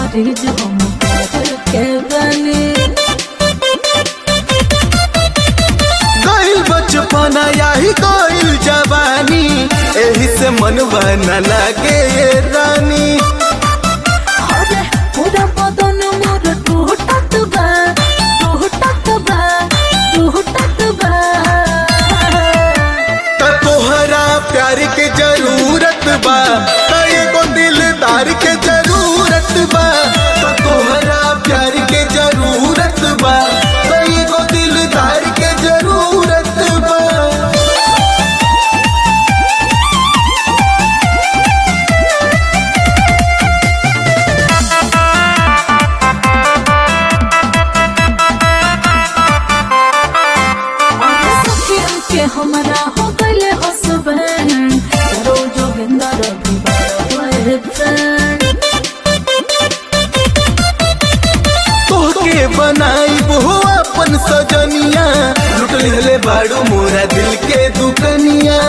मरीज हम के बनी। गइल बचपना याही गइल जवानी, एही से मनवा न लागे ये रानी। अरे पूरा बदन मोर टूटत बा, टूटत बा, टूटत बा। त तोहरा प्यार के जरूरत बा, त एगो दिलदार के जरूरत बा। त तोहरा प्यार के जरूरत बा, त एगो दिलदार के जरूरत बा। के हमरा हो गइले हसबैंड, रोजो गेंदा रवि बॉयफ्रेंड। तोहके बनाई हो अपन सजनिया, लुट ले बाड़ू मोरा दिल के दुकनिया।